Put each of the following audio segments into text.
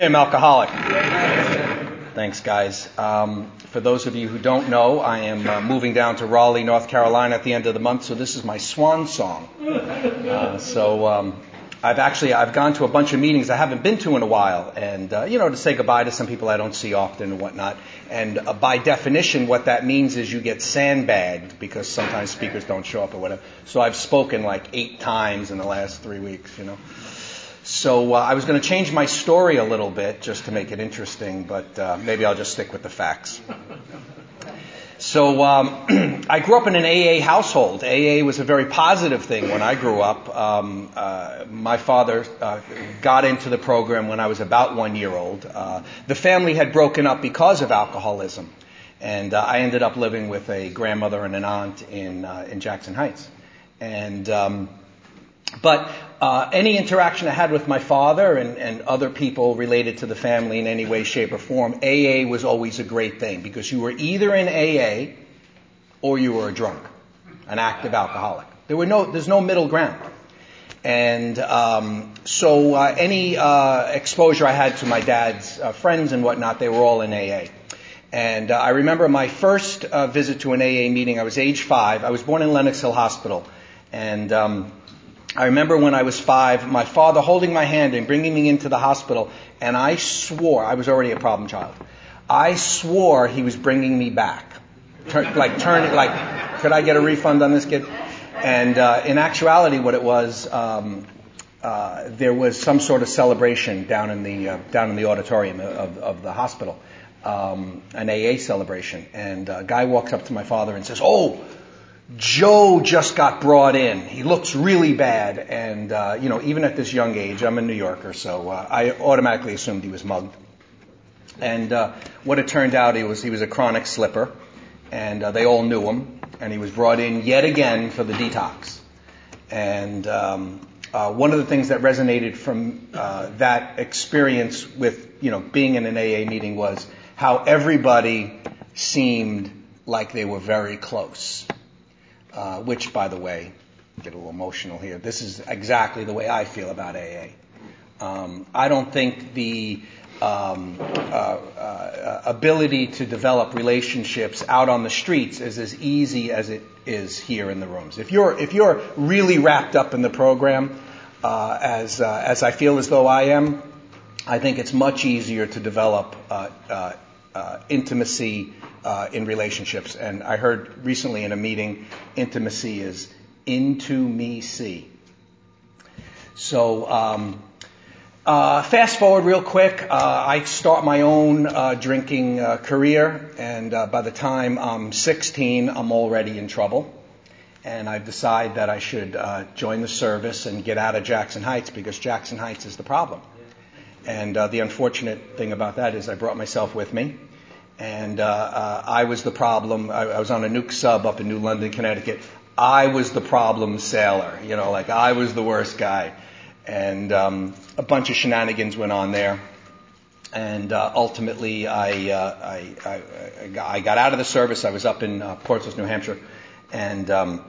I'm alcoholic. Thanks, guys. For those of you who don't know, I am moving down to Raleigh, North Carolina at the end of the month, so this is my swan song. I've gone to a bunch of meetings I haven't been to in a while, and to say goodbye to some people I don't see often and whatnot. And by definition, what that means is you get sandbagged because sometimes speakers don't show up or whatever. So I've spoken like 8 times in the last 3 weeks, So I was going to change my story a little bit just to make it interesting, but maybe I'll just stick with the facts. So I grew up in an AA household. AA was a very positive thing when I grew up. My father got into the program when I was about 1 year old. The family had broken up because of alcoholism, and I ended up living with a grandmother and an aunt in Jackson Heights. But any interaction I had with my father and other people related to the family in any way, shape, or form, AA was always a great thing because you were either in AA or you were a drunk, an active alcoholic. There's no middle ground. And so any exposure I had to my dad's friends and whatnot, they were all in AA. And I remember my first visit to an AA meeting. I was age 5. I was born in Lenox Hill Hospital, and I remember when I was 5, my father holding my hand and bringing me into the hospital, and I swore, I was already a problem child, I swore he was bringing me back. Could I get a refund on this kid? And in actuality, what it was, there was some sort of celebration down in the auditorium of the hospital, an AA celebration. And a guy walks up to my father and says, "Oh, Joe just got brought in. He looks really bad." And, even at this young age, I'm a New Yorker, so I automatically assumed he was mugged. And what it turned out, he was a chronic slipper, and they all knew him, and he was brought in yet again for the detox. And one of the things that resonated from that experience with, being in an AA meeting was how everybody seemed like they were very close. Which, by the way, get a little emotional here, this is exactly the way I feel about AA. I don't think the ability to develop relationships out on the streets is as easy as it is here in the rooms. If you're really wrapped up in the program, as I feel as though I am, I think it's much easier to develop intimacy in relationships. And I heard recently in a meeting, intimacy is into me see. So fast forward real quick, I start my own drinking career, and by the time I'm 16, I'm already in trouble. And I've decided that I should join the service and get out of Jackson Heights because Jackson Heights is the problem. And the unfortunate thing about that is I brought myself with me. And I was the problem. I was on a nuke sub up in New London, Connecticut. I was the problem sailor. I was the worst guy. And a bunch of shenanigans went on there. And ultimately, I got out of the service. I was up in Portsmouth, New Hampshire. And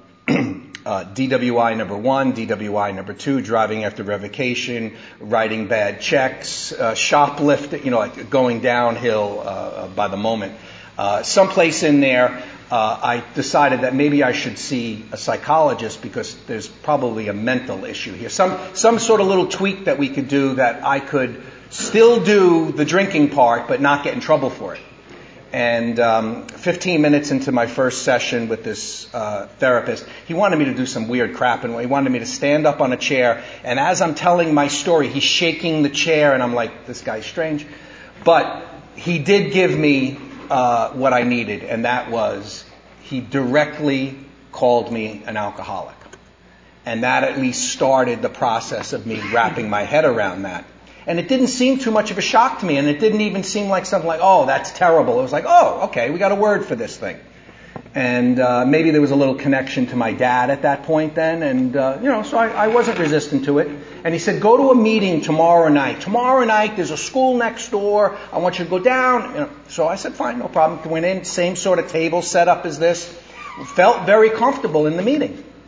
DWI number 1, DWI number 2, driving after revocation, writing bad checks, shoplifting, going downhill by the moment. Someplace in there, I decided that maybe I should see a psychologist because there's probably a mental issue here. Some sort of little tweak that we could do that I could still do the drinking part but not get in trouble for it. And 15 minutes into my first session with this therapist, he wanted me to do some weird crap, and he wanted me to stand up on a chair. And as I'm telling my story, he's shaking the chair, and I'm like, this guy's strange. But he did give me what I needed, and that was he directly called me an alcoholic. And that at least started the process of me wrapping my head around that. And it didn't seem too much of a shock to me, and it didn't even seem like something like, oh, that's terrible. It was like, oh, okay, we got a word for this thing. And maybe there was a little connection to my dad at that point then, and, so I wasn't resistant to it. And he said, go to a meeting tomorrow night. Tomorrow night, there's a school next door. I want you to go down. So I said, fine, no problem. Went in, same sort of table set up as this. Felt very comfortable in the meeting.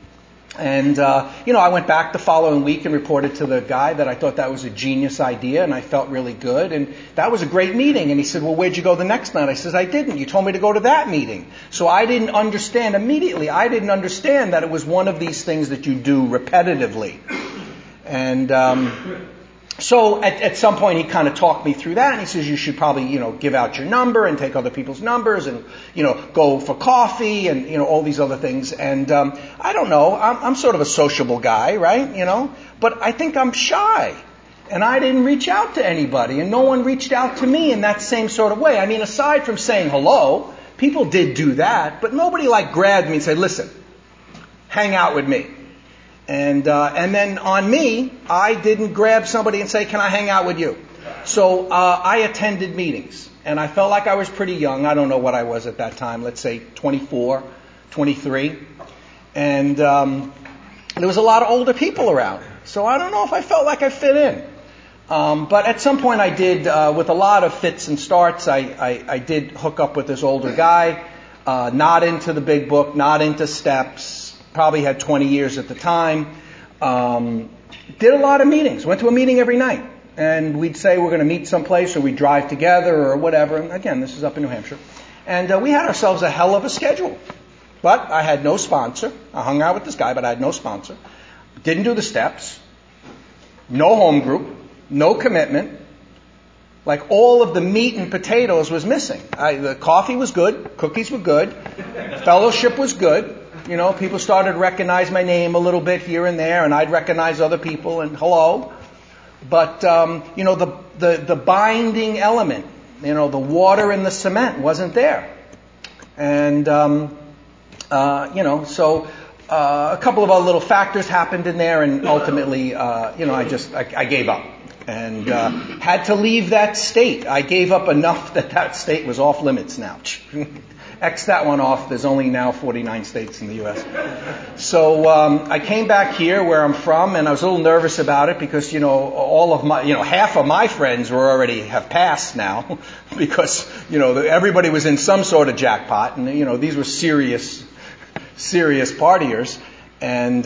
And, I went back the following week and reported to the guy that I thought that was a genius idea, and I felt really good. And that was a great meeting. And he said, well, where'd you go the next night? I said, I didn't. You told me to go to that meeting. So I didn't understand immediately. I didn't understand that it was one of these things that you do repetitively. And so at some point he kind of talked me through that, and he says you should probably, give out your number and take other people's numbers and, go for coffee and, all these other things. And I don't know, I'm sort of a sociable guy, right? But I think I'm shy. And I didn't reach out to anybody, and no one reached out to me in that same sort of way. I mean, aside from saying hello, people did do that, but nobody grabbed me and said, listen, hang out with me. And then on me, I didn't grab somebody and say, can I hang out with you? So I attended meetings, and I felt like I was pretty young. I don't know what I was at that time, let's say 24, 23. And there was a lot of older people around. So I don't know if I felt like I fit in. But at some point I did, with a lot of fits and starts, I did hook up with this older guy, not into the big book, not into steps. Probably had 20 years at the time. Did a lot of meetings. Went to a meeting every night. And we'd say we're going to meet someplace, or we'd drive together or whatever. And again, this is up in New Hampshire. And we had ourselves a hell of a schedule. But I had no sponsor. I hung out with this guy, but I had no sponsor. Didn't do the steps. No home group. No commitment. All of the meat and potatoes was missing. The coffee was good. Cookies were good. Fellowship was good. People started to recognize my name a little bit here and there, and I'd recognize other people and hello. But, the binding element, the water in the cement wasn't there. And, so a couple of other little factors happened in there, and ultimately, I gave up. And had to leave that state. I gave up enough that state was off limits now. X that one off. There's only now 49 states in the U.S. So I came back here where I'm from, and I was a little nervous about it because, all of my, half of my friends were already have passed now because, everybody was in some sort of jackpot, and, these were serious partiers. And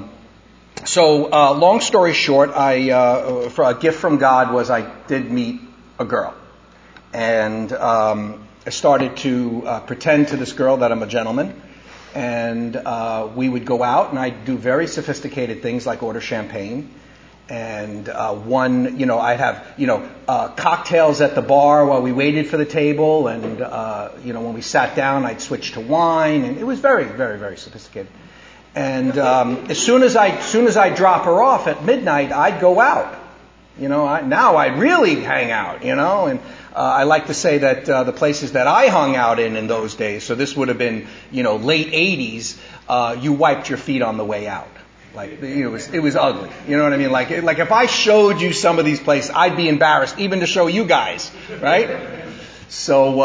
so long story short, for a gift from God was I did meet a girl. And I started to pretend to this girl that I'm a gentleman, and we would go out, and I'd do very sophisticated things like order champagne, and I'd have cocktails at the bar while we waited for the table, and when we sat down, I'd switch to wine, and it was very, very, very sophisticated. And as soon as I drop her off at midnight, I'd go out. Now I'd really hang out. And I like to say that the places that I hung out in those days, so this would have been, late 80s, you wiped your feet on the way out. It was ugly. You know what I mean? Like if I showed you some of these places, I'd be embarrassed even to show you guys, right? So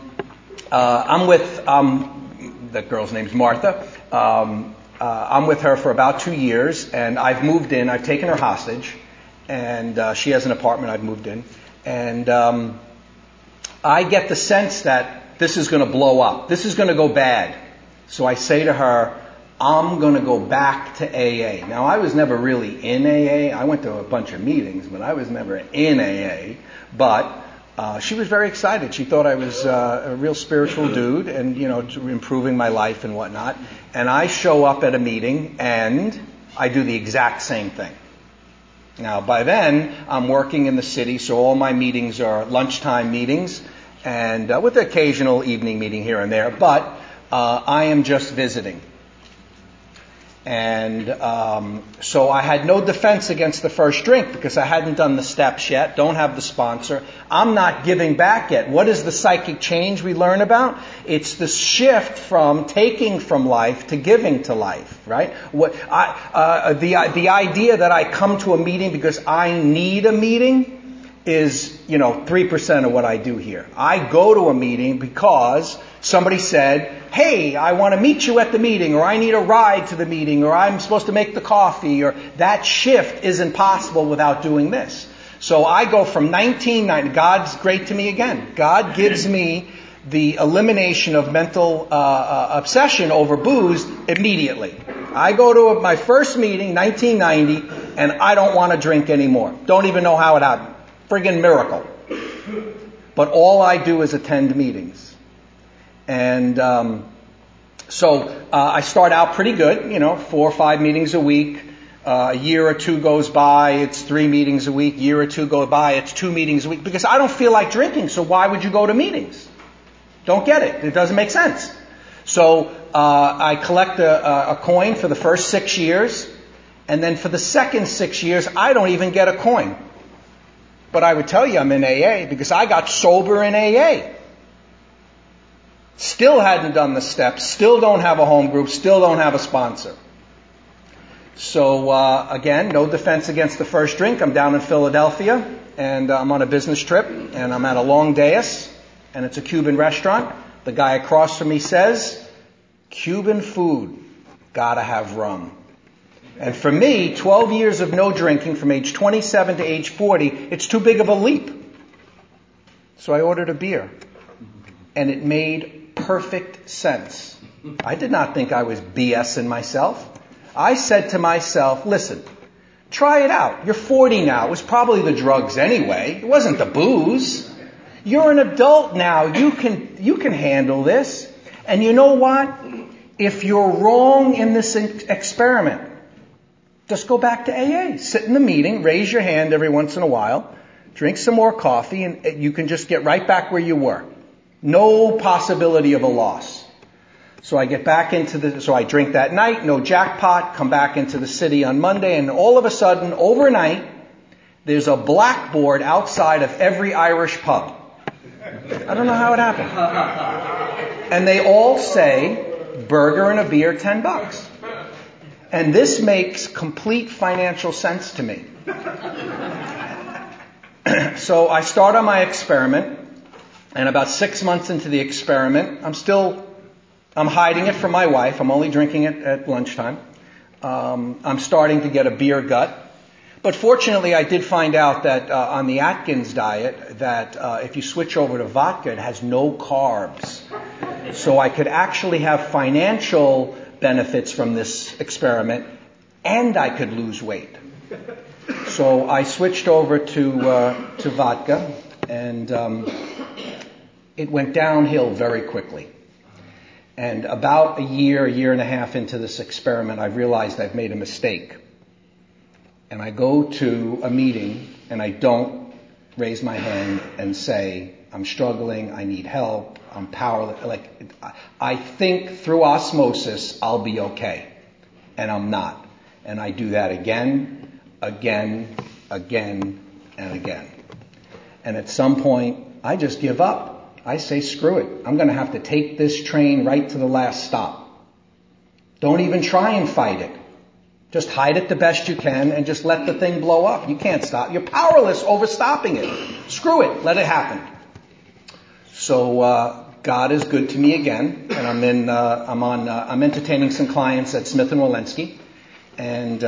I'm with that girl's name's Martha. I'm with her for about 2 years, and I've moved in. I've taken her hostage, and she has an apartment. I've moved in, and I get the sense that this is going to blow up. This is going to go bad. So I say to her, I'm going to go back to AA. Now, I was never really in AA. I went to a bunch of meetings, but I was never in AA. But she was very excited. She thought I was a real spiritual dude and, improving my life and whatnot. And I show up at a meeting, and I do the exact same thing. Now, by then, I'm working in the city, so all my meetings are lunchtime meetings, and with the occasional evening meeting here and there, but I am just visiting. And so I had no defense against the first drink because I hadn't done the steps yet, don't have the sponsor. I'm not giving back yet. What is the psychic change we learn about? It's the shift from taking from life to giving to life, right? The idea that I come to a meeting because I need a meeting is, 3% of what I do here. I go to a meeting because somebody said, hey, I want to meet you at the meeting, or I need a ride to the meeting, or I'm supposed to make the coffee, or that shift isn't possible without doing this. So I go from 1990, God's great to me again. God gives me the elimination of mental obsession over booze immediately. I go to my first meeting, 1990, and I don't want to drink anymore. Don't even know how it happened. Friggin' miracle. But all I do is attend meetings. And I start out pretty good, 4 or 5 meetings a week. A year or two goes by, it's 3 meetings a week. Year or two goes by, it's 2 meetings a week. Because I don't feel like drinking, so why would you go to meetings? Don't get it. It doesn't make sense. So I collect a coin for the first 6 years, and then for the second 6 years, I don't even get a coin. But I would tell you I'm in AA because I got sober in AA. Still hadn't done the steps, still don't have a home group, still don't have a sponsor. So again, no defense against the first drink. I'm down in Philadelphia, and I'm on a business trip, and I'm at a long dais, and it's a Cuban restaurant. The guy across from me says, Cuban food, gotta have rum. And for me, 12 years of no drinking from age 27 to age 40, it's too big of a leap. So I ordered a beer. And it made perfect sense. I did not think I was BSing myself. I said to myself, listen, try it out. You're 40 now. It was probably the drugs anyway. It wasn't the booze. You're an adult now. You can handle this. And you know what? If you're wrong in this experiment, just go back to AA. Sit in the meeting, raise your hand every once in a while, drink some more coffee, and you can just get right back where you were. No possibility of a loss. So I get back so I drink that night, no jackpot, come back into the city on Monday, and all of a sudden, overnight, there's a blackboard outside of every Irish pub. I don't know how it happened. And they all say, burger and a beer, $10. And this makes complete financial sense to me. So I start on my experiment, and about 6 months into the experiment, I'm hiding it from my wife. I'm only drinking it at lunchtime. I'm starting to get a beer gut. But fortunately, I did find out that on the Atkins diet, that if you switch over to vodka, it has no carbs. So I could actually have financial benefits from this experiment, and I could lose weight. So I switched over to vodka, and it went downhill very quickly. And about a year and a half into this experiment, I realized I've made a mistake. And I go to a meeting, and I don't raise my hand and say, I'm struggling, I need help, I'm powerless. I think through osmosis I'll be okay. And I'm not. And I do that again, and again. And at some point, I just give up. I say, screw it. I'm going to have to take this train right to the last stop. Don't even try and fight it. Just hide it the best you can and just let the thing blow up. You can't stop. You're powerless over stopping it. Screw it. Let it happen. So God is good to me again, and I'm entertaining some clients at Smith & Wollensky, and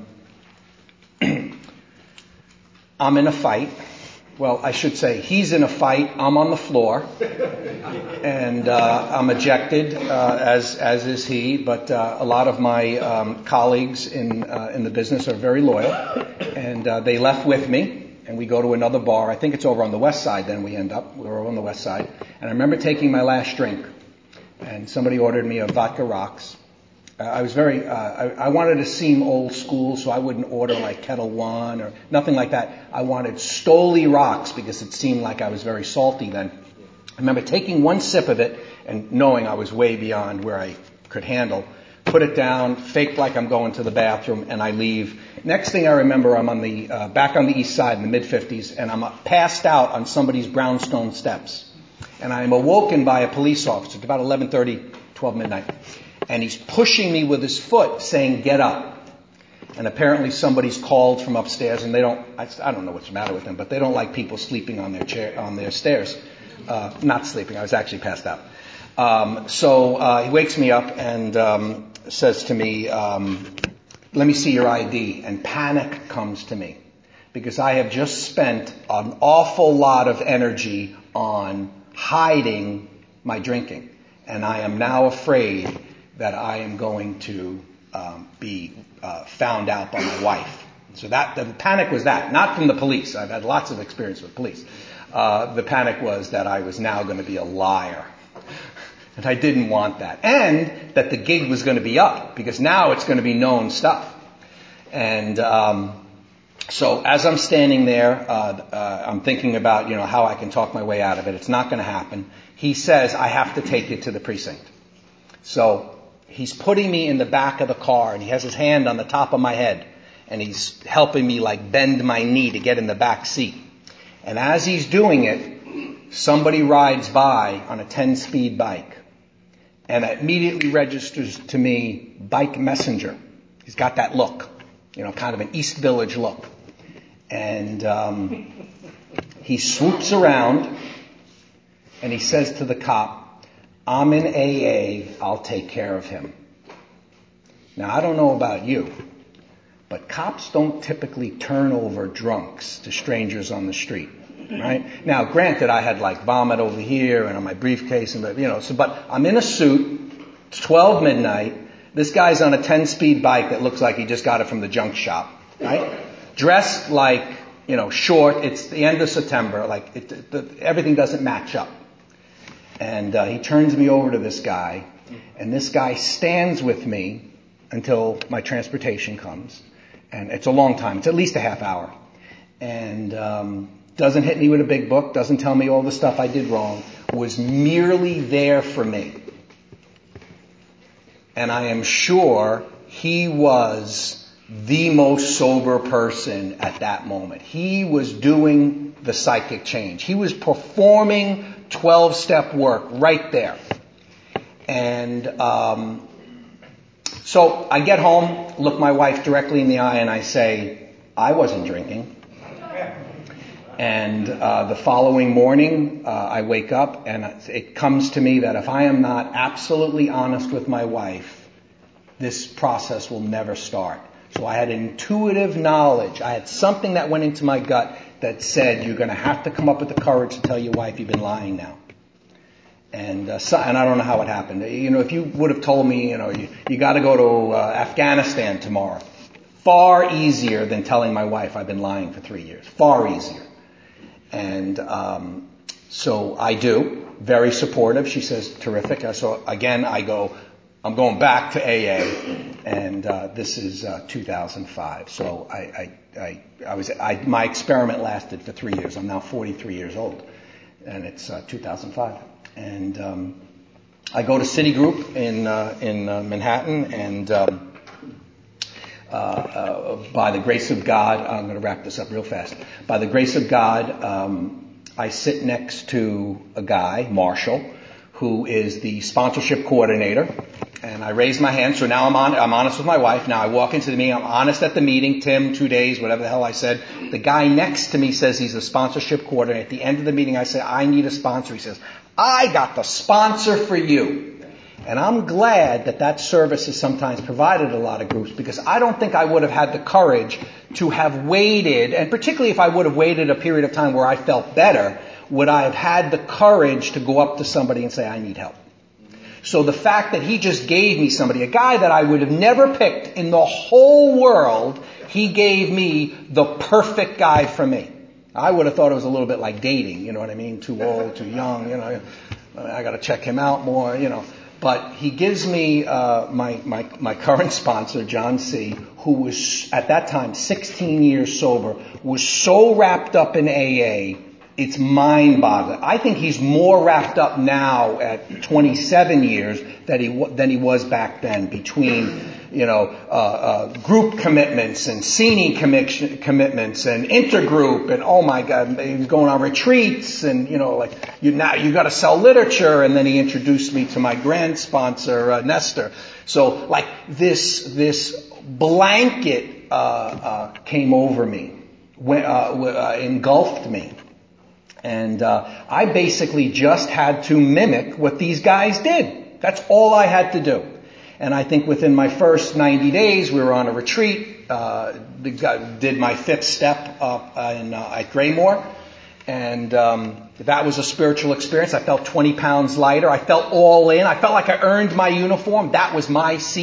I'm in a fight. Well, I should say he's in a fight. I'm on the floor, and I'm ejected, as is he. But a lot of my colleagues in the business are very loyal, and they left with me. And we go to another bar. I think it's over on the west side. Then we end up. We're over on the west side. And I remember taking my last drink, and somebody ordered me a vodka rocks. I was I wanted to seem old school, so I wouldn't order like Kettle One or nothing like that. I wanted Stoli rocks because it seemed like I was very salty then. I remember taking one sip of it and knowing I was way beyond where I could handle. Put it down, faked like I'm going to the bathroom, and I leave. Next thing I remember, I'm on the back on the east side in the mid-50s, and I'm passed out on somebody's brownstone steps. And I'm awoken by a police officer at about 11:30, 12 midnight. And he's pushing me with his foot, saying, get up. And apparently somebody's called from upstairs, and I don't know what's the matter with them, but they don't like people sleeping on their stairs. Not sleeping, I was actually passed out. So he wakes me up and says to me, let me see your ID. And panic comes to me because I have just spent an awful lot of energy on hiding my drinking. And I am now afraid that I am going to be found out by my wife. So that the panic was that, not from the police. I've had lots of experience with police. The panic was that I was now going to be a liar. And I didn't want that. And that the gig was going to be up, because now it's going to be known stuff. And so as I'm standing there, I'm thinking about, how I can talk my way out of it. It's not going to happen. He says, I have to take you to the precinct. So he's putting me in the back of the car, and he has his hand on the top of my head, and he's helping me bend my knee to get in the back seat. And as he's doing it, somebody rides by on a 10-speed bike, and it immediately registers to me bike messenger. He's got that look, kind of an East Village look. And he swoops around and he says to the cop, I'm in AA, I'll take care of him. Now, I don't know about you, but cops don't typically turn over drunks to strangers on the street, right? Now, granted, I had vomit over here and on my briefcase, but I'm in a suit, it's 12 midnight, this guy's on a 10-speed bike that looks like he just got it from the junk shop, right? Dressed short, it's the end of September, everything doesn't match up. And he turns me over to this guy, and this guy stands with me until my transportation comes. And it's a long time, it's at least a half hour. And doesn't hit me with a big book, doesn't tell me all the stuff I did wrong, was merely there for me. And I am sure he was the most sober person at that moment. He was doing the psychic change. He was performing 12-step work right there. And so I get home, look my wife directly in the eye, and I say, I wasn't drinking. And the following morning, I wake up, and it comes to me that if I am not absolutely honest with my wife, this process will never start. So I had intuitive knowledge. I had something that went into my gut that said, you're going to have to come up with the courage to tell your wife you've been lying now. And I don't know how it happened. If you would have told me, you got to go to Afghanistan tomorrow, far easier than telling my wife I've been lying for 3 years. Far easier. And so I do. Very supportive. She says, terrific. So again, I'm going back to AA, and this is 2005. So my experiment lasted for 3 years. I'm now 43 years old, and it's 2005. And I go to Citigroup in Manhattan, and by the grace of God, I'm going to wrap this up real fast. By the grace of God, I sit next to a guy, Marshall, who is the sponsorship coordinator. And I raise my hand, so now I'm honest with my wife. Now I walk into the meeting, I'm honest at the meeting, Tim, 2 days, whatever the hell I said. The guy next to me says he's a sponsorship coordinator. At the end of the meeting, I say, I need a sponsor. He says, I got the sponsor for you. And I'm glad that service is sometimes provided at a lot of groups, because I don't think I would have had the courage to have waited, and particularly if I would have waited a period of time where I felt better, would I have had the courage to go up to somebody and say, I need help. So the fact that he just gave me somebody, a guy that I would have never picked in the whole world, he gave me the perfect guy for me. I would have thought it was a little bit like dating, you know what I mean? Too old, too young, I got to check him out more, But he gives me my current sponsor, John C., who was at that time 16 years sober, was so wrapped up in AA, it's mind-boggling. I think he's more wrapped up now at 27 years than he was back then, between group commitments and senior commitments and intergroup, and oh my God, he was going on retreats, and you got to sell literature, and then he introduced me to my grand sponsor, Nestor. So this blanket came over me, engulfed me. And I basically just had to mimic what these guys did. That's all I had to do. And I think within my first 90 days, we were on a retreat. Did my 5th step at Graymore. And that was a spiritual experience. I felt 20 pounds lighter. I felt all in. I felt like I earned my uniform. That was my seat.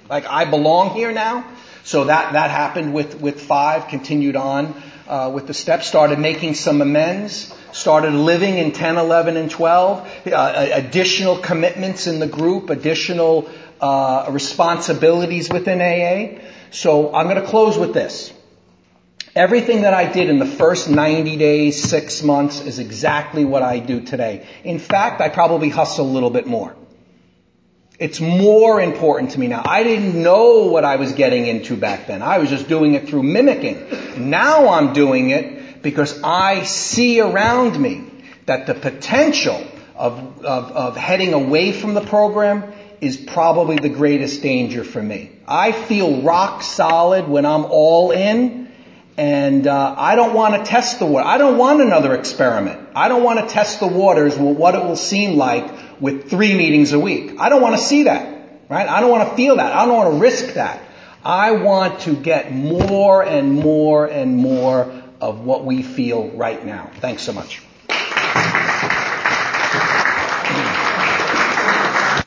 Like, I belong here now. So that happened with 5, continued on with the steps, started making some amends, started living in 10, 11, and 12, additional commitments in the group, additional responsibilities within AA. So I'm going to close with this. Everything that I did in the first 90 days, 6 months is exactly what I do today. In fact, I probably hustle a little bit more. It's more important to me now. I didn't know what I was getting into back then. I was just doing it through mimicking. Now I'm doing it because I see around me that the potential of heading away from the program is probably the greatest danger for me. I feel rock solid when I'm all in. And I don't want to test the water. I don't want another experiment. I don't want to test the waters with what it will seem like with 3 meetings a week. I don't want to see that, right? I don't want to feel that. I don't want to risk that. I want to get more and more and more of what we feel right now. Thanks so much.